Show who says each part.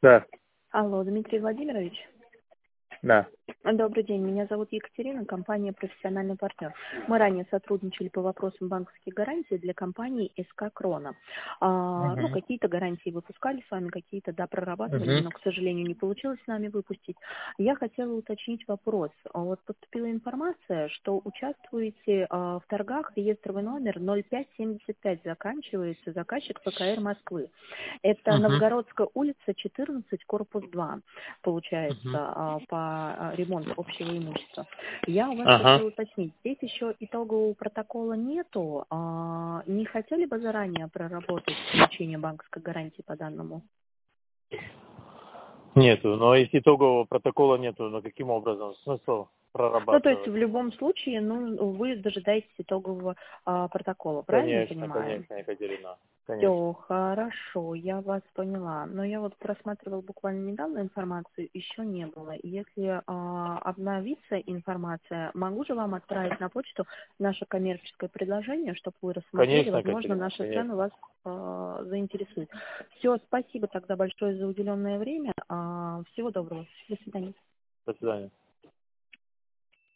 Speaker 1: Да,
Speaker 2: Алло, Дмитрий Владимирович.
Speaker 1: да.
Speaker 2: Добрый день, меня зовут Екатерина, компания «Профессиональный партнер». Мы ранее сотрудничали по вопросам банковских гарантий для компании СК Крона.
Speaker 1: Мгм.
Speaker 2: Какие-то гарантии выпускали с вами, какие-то, да, прорабатывали,
Speaker 1: Мгм.
Speaker 2: но, к сожалению, не получилось с нами выпустить. Я хотела уточнить вопрос. Вот поступила информация, что участвуете в торгах, реестровый номер 0575 заканчивается, заказчик ПКР Москвы. Это
Speaker 1: Мгм.
Speaker 2: Новгородская улица, 14, корпус 2, получается,
Speaker 1: Мгм.
Speaker 2: по ремонту общего имущества. Я у вас
Speaker 1: Ага.
Speaker 2: хотела уточнить, здесь еще итогового протокола нету. Не хотели бы заранее проработать получение банковской гарантии по данному?
Speaker 1: Нету, но если итогового протокола нету, но каким образом смысл
Speaker 2: Ну, то есть
Speaker 1: прорабатывать?
Speaker 2: в любом случае, вы дожидаетесь итогового протокола, правильно я
Speaker 1: Конечно,
Speaker 2: понимаю?
Speaker 1: конечно, Екатерина. Конечно.
Speaker 2: Все, хорошо, я вас поняла. Но я вот просматривала буквально недавно информацию, еще не было. И если обновится информация, могу же вам отправить на почту наше коммерческое предложение, чтобы вы рассмотрели,
Speaker 1: Конечно,
Speaker 2: возможно,
Speaker 1: Екатерина,
Speaker 2: наши цены
Speaker 1: конечно.
Speaker 2: вас заинтересуют. Все, спасибо тогда большое за уделенное время. Всего доброго. До свидания.
Speaker 1: До свидания.